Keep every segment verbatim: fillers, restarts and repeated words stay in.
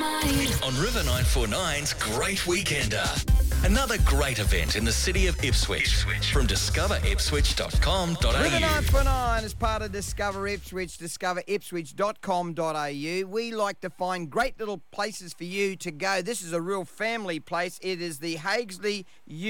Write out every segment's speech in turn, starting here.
mind. On River nine forty-nine's Great Weekender. Another great event in the city of Ipswich. Ipswich. From discover ipswich dot com dot a u. River nine forty-nine is part of Discover Ipswich, discover ipswich dot com dot a u. We like to find great little places for you to go. This is a real family place. It is the Haigsley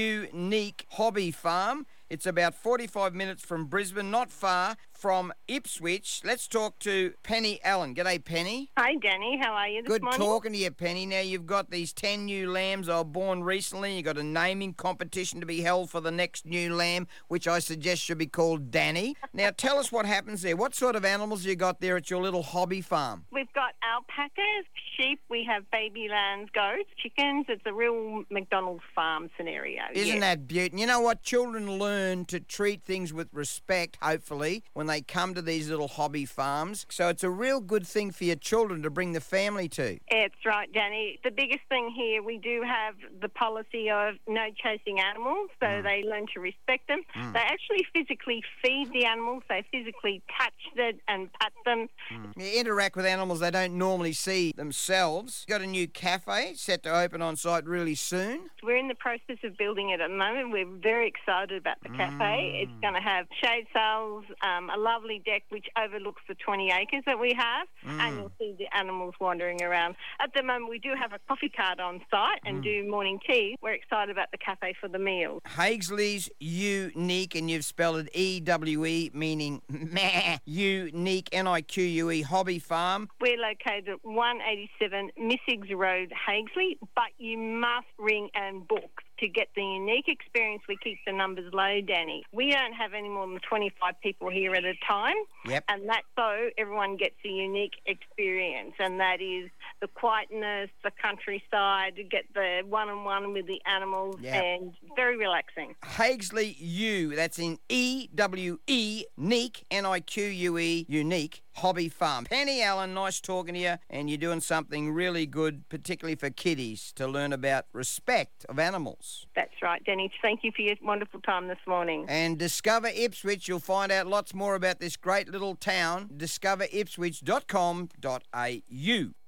Unique Hobby Farm. It's about forty-five minutes from Brisbane, not far from Ipswich. Let's talk to Penny Allen. G'day, Penny. Hi, Danny. How are you this Good morning? talking to you, Penny. Now, you've got these ten new lambs that were born recently. You've got a naming competition to be held for the next new lamb, which I suggest should be called Danny. Now, tell us what happens there. What sort of animals you got there at your little hobby farm? We've got alpacas, sheep, we have baby lambs, goats, chickens. It's a real McDonald's farm scenario. Isn't yes. that beautiful? You know what? Children learn to treat things with respect, hopefully, when they come to these little hobby farms. So it's a real good thing for your children to bring the family to. It's right, Danny. The biggest thing here, we do have the policy of no chasing animals, so Mm. they learn to respect them. Mm. They actually physically feed the animals. They physically touch them and pat them. Mm. You interact with animals they don't normally see themselves. Got a new cafe set to open on site really soon. We're in the process of building it at the moment. We're very excited about the cafe. It's going to have shade sails, um, a lovely deck which overlooks the twenty acres that we have, and you'll see the animals wandering around. At the moment, we do have a coffee cart on site and do morning tea. We're excited about the cafe for the meals. Haigsley's Unique, and you've spelled it E W E, meaning meh, unique, N I Q U E, hobby farm. We're located at one eighty-seven Missig's Road, Haigsley, but you must ring and book. To get the unique experience, we keep the numbers low, Danny. We don't have any more than twenty-five people here at a time. Yep. And that's so everyone gets a unique experience, and that is the quietness, the countryside, to get the one-on-one with the animals, Yep. and very relaxing. Haigsley U, that's in E W E, Neek, N I Q U E, unique, hobby farm. Penny Allen, nice talking to you, and you're doing something really good, particularly for kiddies, to learn about respect of animals. That's right, Danny. Thank you for your wonderful time this morning. And Discover Ipswich, you'll find out lots more about this great little town, discover ipswich dot com dot a u.